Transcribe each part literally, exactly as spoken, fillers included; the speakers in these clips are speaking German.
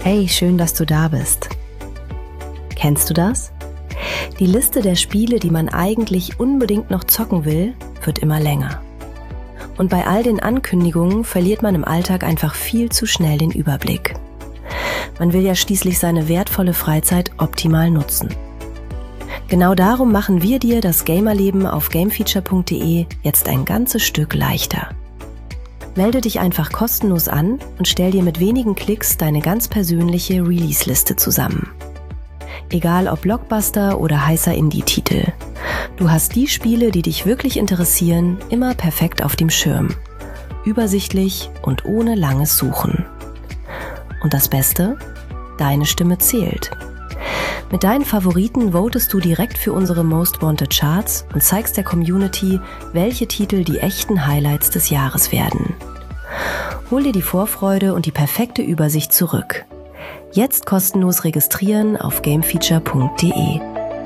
Hey, schön, dass du da bist. Kennst du das? Die Liste der Spiele, die man eigentlich unbedingt noch zocken will, wird immer länger. Und bei all den Ankündigungen verliert man im Alltag einfach viel zu schnell den Überblick. Man will ja schließlich seine wertvolle Freizeit optimal nutzen. Genau darum machen wir dir das Gamerleben auf gamefeature punkt de jetzt ein ganzes Stück leichter. Melde dich einfach kostenlos an und stell dir mit wenigen Klicks deine ganz persönliche Release-Liste zusammen. Egal ob Blockbuster oder heißer Indie-Titel. Du hast die Spiele, die dich wirklich interessieren, immer perfekt auf dem Schirm. Übersichtlich und ohne langes Suchen. Und das Beste? Deine Stimme zählt. Mit deinen Favoriten votest du direkt für unsere Most Wanted Charts und zeigst der Community, welche Titel die echten Highlights des Jahres werden. Hol dir die Vorfreude und die perfekte Übersicht zurück. Jetzt kostenlos registrieren auf gamefeature punkt de.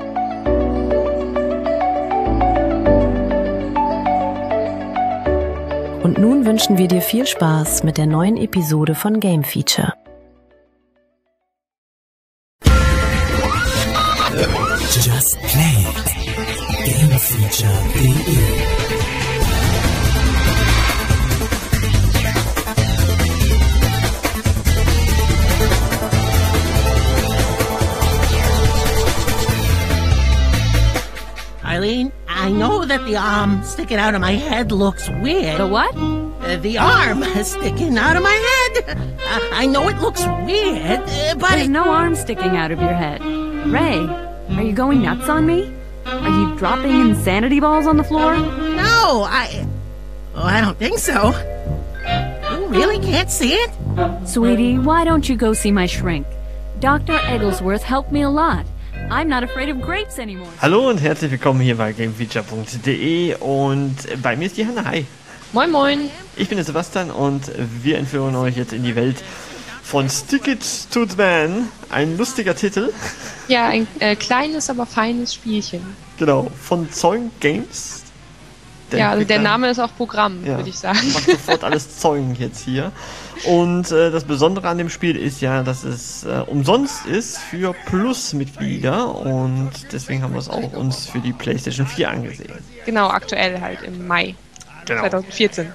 Und nun wünschen wir dir viel Spaß mit der neuen Episode von Game Feature. Just Play it. gamefeature punkt de. Eileen, I know that the arm sticking out of my head looks weird. The what? Uh, the arm sticking out of my head. Uh, I know it looks weird, uh, but... There's no arm sticking out of your head. Ray, are you going nuts on me? Are you dropping insanity balls on the floor? No, I... Oh, I don't think so. You really can't see it? Sweetie, why don't you go see my shrink? Doctor Egglesworth helped me a lot. I'm not afraid of grapes anymore. Hallo und herzlich willkommen hier bei gamefeature punkt de und bei mir ist die Hanna. Hi. Moin moin. Ich bin der Sebastian und wir entführen euch jetzt in die Welt von Stick It to the Man. Ein lustiger Titel. Ja, ein äh, kleines, aber feines Spielchen. Genau, von Zoing Games. Der ja, also der Entwickler- Name ist auch Programm, Ja, würde ich sagen. macht sofort alles Zoing jetzt hier. Und äh, das Besondere an dem Spiel ist ja, dass es äh, umsonst ist für Plus-Mitglieder und deswegen haben wir es auch uns für die PlayStation vier angesehen. Genau, aktuell halt im Mai Genau. zwanzig vierzehn.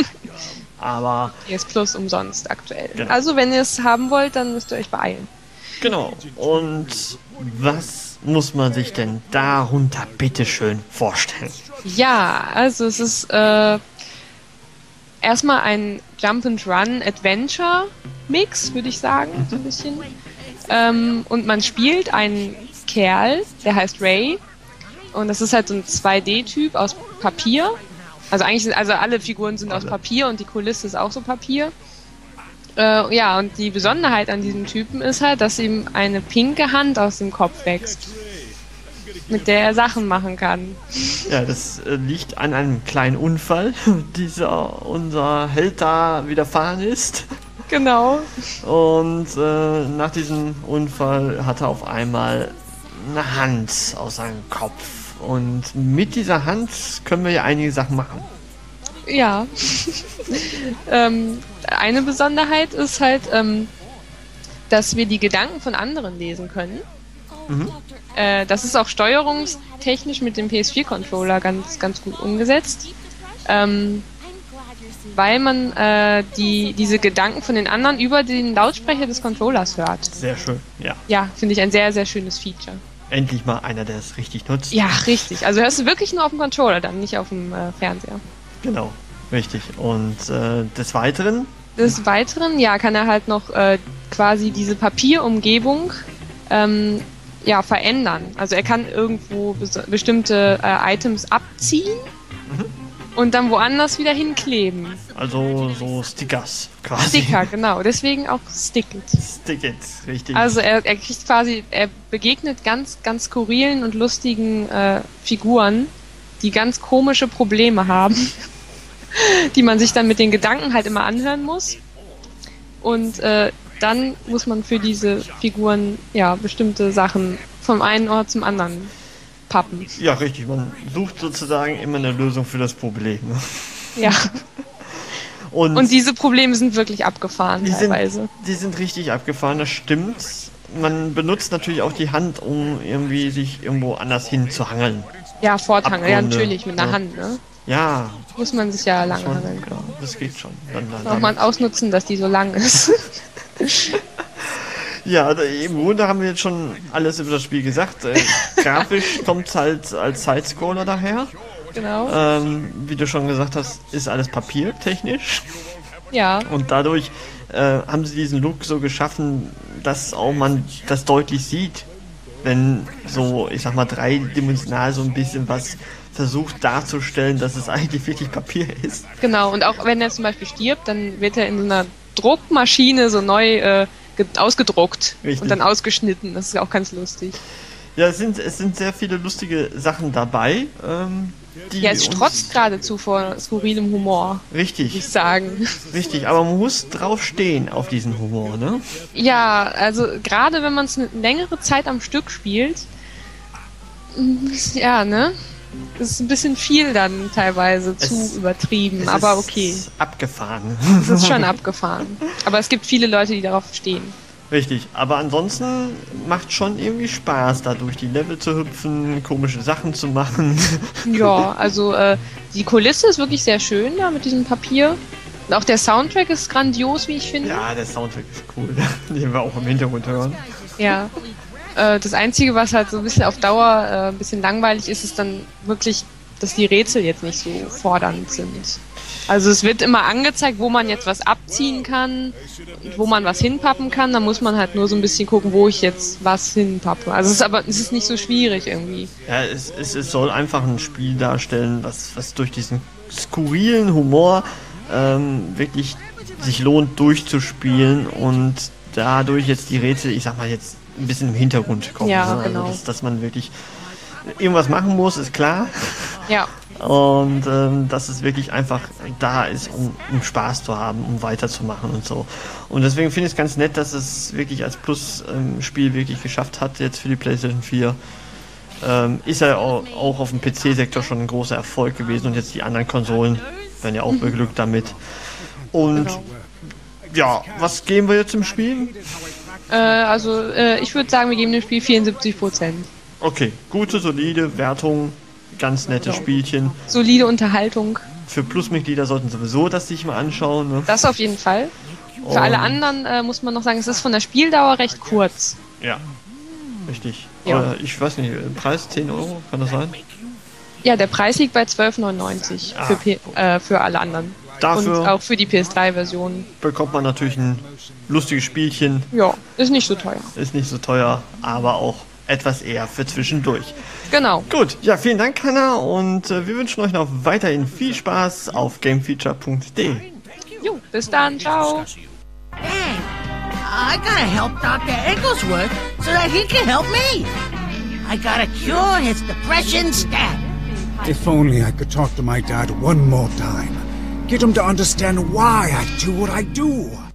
Aber P S Plus umsonst aktuell. Genau. Also wenn ihr es haben wollt, dann müsst ihr euch beeilen. genau. Und was muss man sich denn darunter bitteschön vorstellen? Ja, also es ist äh, erstmal ein Jump-and-Run-Adventure-Mix, würde ich sagen, so ein bisschen. Ähm, und man spielt einen Kerl, der heißt Ray. Und das ist halt so ein zwei D-Typ aus Papier. Also eigentlich sind, also alle Figuren sind aus Papier und die Kulisse ist auch so Papier. Äh, ja, und die Besonderheit an diesem Typen ist halt, dass ihm eine pinke Hand aus dem Kopf wächst, mit der er Sachen machen kann. Ja, das äh, liegt an einem kleinen Unfall, dieser unser Held da widerfahren ist. Genau. Und äh, nach diesem Unfall hat er auf einmal eine Hand aus seinem Kopf. Und mit dieser Hand können wir ja einige Sachen machen. Ja. ähm, eine Besonderheit ist halt, ähm, dass wir die Gedanken von anderen lesen können. Mhm. Äh, das ist auch steuerungstechnisch mit dem P S vier Controller ganz, ganz gut umgesetzt. Ähm, weil man äh, die, diese Gedanken von den anderen über den Lautsprecher des Controllers hört. Sehr schön, ja. Ja, finde ich ein sehr, sehr schönes Feature. Endlich mal einer, der es richtig nutzt. Ja, richtig. Also hörst du wirklich nur auf dem Controller, dann nicht auf dem äh, Fernseher. Genau, richtig. Und äh, des Weiteren? Des Weiteren, ja, kann er halt noch äh, quasi diese Papierumgebung ähm, ja, verändern. Also er kann irgendwo bes- bestimmte äh, Items abziehen Mhm. und dann woanders wieder hinkleben. Also so Stickers quasi. Sticker, genau. Deswegen auch Stick It. Stick it, richtig. Also er, er kriegt quasi, er begegnet ganz, ganz skurrilen und lustigen äh, Figuren, die ganz komische Probleme haben, die man sich dann mit den Gedanken halt immer anhören muss. Und äh, dann muss man für diese Figuren ja bestimmte Sachen vom einen Ort zum anderen pappen. Ja, richtig. Man sucht sozusagen immer eine Lösung für das Problem. Ja. Und, Und diese Probleme sind wirklich abgefahren die teilweise. sind, die sind richtig abgefahren, das stimmt. Man benutzt natürlich auch die Hand, um irgendwie sich irgendwo anders hin zu hangeln. Ja, Forthangeln, ja Abgründe, natürlich, mit einer ja. Hand, ne? Ja, Muss man sich ja lange schon, hangeln. genau, das geht schon. Dann, dann, Auch mal dann. ausnutzen, dass die so lang ist. Ja, da, im Grunde haben wir jetzt schon alles über das Spiel gesagt. Äh, grafisch kommt es halt als Sidescroller daher. Genau. Ähm, wie du schon gesagt hast, ist alles papiertechnisch. Ja. Und dadurch äh, haben sie diesen Look so geschaffen, dass auch man das deutlich sieht, wenn so, ich sag mal, dreidimensional so ein bisschen was versucht darzustellen, dass es eigentlich wirklich Papier ist. Genau, und auch wenn er zum Beispiel stirbt, dann wird er in so einer Druckmaschine so neu äh, ge- ausgedruckt Richtig. und dann ausgeschnitten. Das ist auch ganz lustig. Ja, es sind, es sind sehr viele lustige Sachen dabei. Ähm, die Ja, es uns- strotzt geradezu vor skurrilem Humor, würde ich Richtig, sagen. richtig, aber man muss drauf stehen auf diesen Humor, ne? Ja, also gerade wenn man es eine längere Zeit am Stück spielt, mm, ja, ne? Das ist ein bisschen viel dann teilweise, zu Es- übertrieben, Es aber ist okay. abgefahren. Es ist schon abgefahren. Aber es gibt viele Leute, die darauf stehen. Richtig, aber ansonsten macht schon irgendwie Spaß, da durch die Level zu hüpfen, komische Sachen zu machen. Ja, also äh, die Kulisse ist wirklich sehr schön da mit diesem Papier. Und auch der Soundtrack ist grandios, wie ich finde. Ja, der Soundtrack ist cool, den wir auch im Hintergrund hören. Ja. Äh, das Einzige, was halt so ein bisschen auf Dauer äh, ein bisschen langweilig ist, ist dann wirklich, dass die Rätsel jetzt nicht so fordernd sind. Also es wird immer angezeigt, wo man jetzt was abziehen kann, wo man was hinpappen kann. Da muss man halt nur so ein bisschen gucken, wo ich jetzt was hinpappe. Also es ist aber es ist nicht so schwierig irgendwie. Ja, es, es, es soll einfach ein Spiel darstellen, was, was durch diesen skurrilen Humor ähm, wirklich sich lohnt durchzuspielen und dadurch jetzt die Rätsel, ich sag mal, jetzt ein bisschen im Hintergrund kommen. Ja, ne? genau. Also, dass, dass man wirklich irgendwas machen muss, ist klar. Ja. Und ähm, dass es wirklich einfach da ist, um, um Spaß zu haben, um weiterzumachen und so. Und deswegen finde ich es ganz nett, dass es wirklich als Plus-Spiel ähm, wirklich geschafft hat, jetzt für die PlayStation vier. Ähm, ist ja auch, auch auf dem P C-Sektor schon ein großer Erfolg gewesen und jetzt die anderen Konsolen werden ja auch beglückt damit. Und Genau. ja, was geben wir jetzt im Spiel? Äh, also äh, ich würde sagen, wir geben dem Spiel vierundsiebzig Prozent. Okay, gute, solide Wertung, ganz nettes Ja. Spielchen. Solide Unterhaltung. Für Plus-Mitglieder sollten sowieso das sich mal anschauen. Ne? Das auf jeden Fall. Für Und- alle anderen äh, muss man noch sagen, es ist von der Spieldauer recht kurz. Ja, richtig. Ja. Aber ich weiß nicht, Preis zehn Euro, kann das sein? Ja, der Preis liegt bei zwölf neunundneunzig Ah. für, P- äh, für alle anderen. Dafür Und auch für die P S drei Version. bekommt man natürlich ein lustiges Spielchen. Ja, ist nicht so teuer. Ist nicht so teuer, aber auch etwas eher für zwischendurch. Genau. Gut, ja, vielen Dank, Hanna, und äh, wir wünschen euch noch weiterhin viel Spaß auf gamefeature punkt de. Jo, bis dann. Ciao. Hey, I gotta help Doctor Egglesworth so that he can help me. I gotta cure his depression stat. If only I could talk to my dad one more time. Get him to understand why I do what I do.